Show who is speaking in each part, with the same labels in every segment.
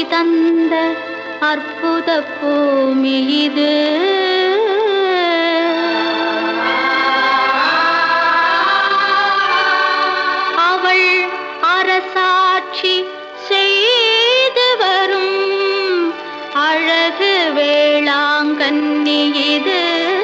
Speaker 1: தந்த அற்புத பூமி இது. அவள் அரசாட்சி செய்து வரும் அழகு வேளாங்கண்ணி இது.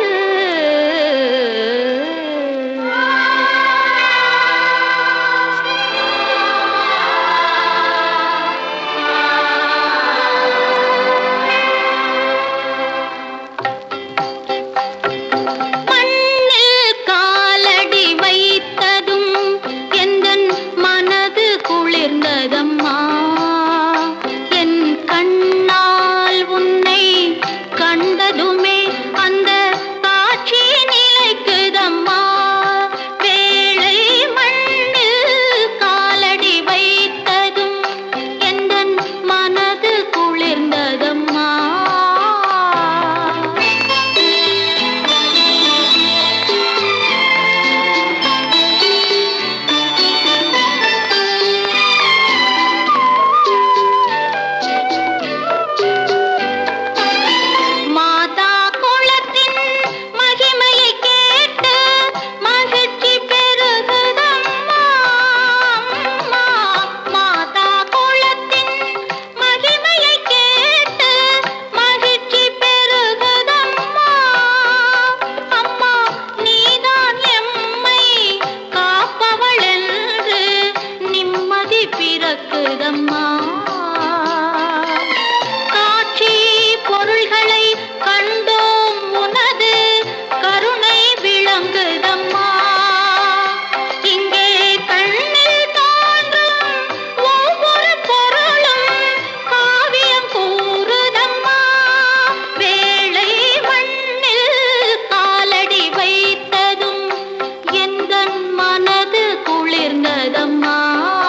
Speaker 1: காட்சி பொருள்களை கண்டோம் உனது கருணை விளங்குதம்மா. இங்கே கண்ணில் தோன்றும் ஒவ்வொரு பொருளும் காவியம் கூறுதம்மா. வேளை மண்ணில் காலடி வைத்ததும் எந்தன் மனது குளிர்ந்ததம்மா.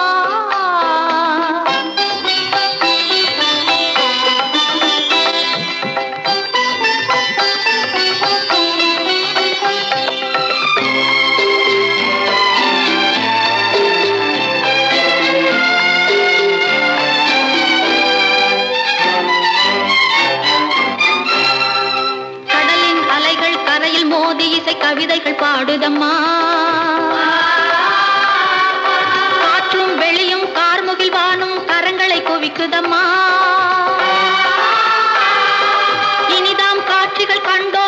Speaker 1: மோதி இசை கவிதைகள் பாடுதம்மா. காற்றும் வெளியும் கார்முகில் வானும் கரங்களை குவிக்குதம்மா. இனிதாம் காட்சிகள் கண்டோ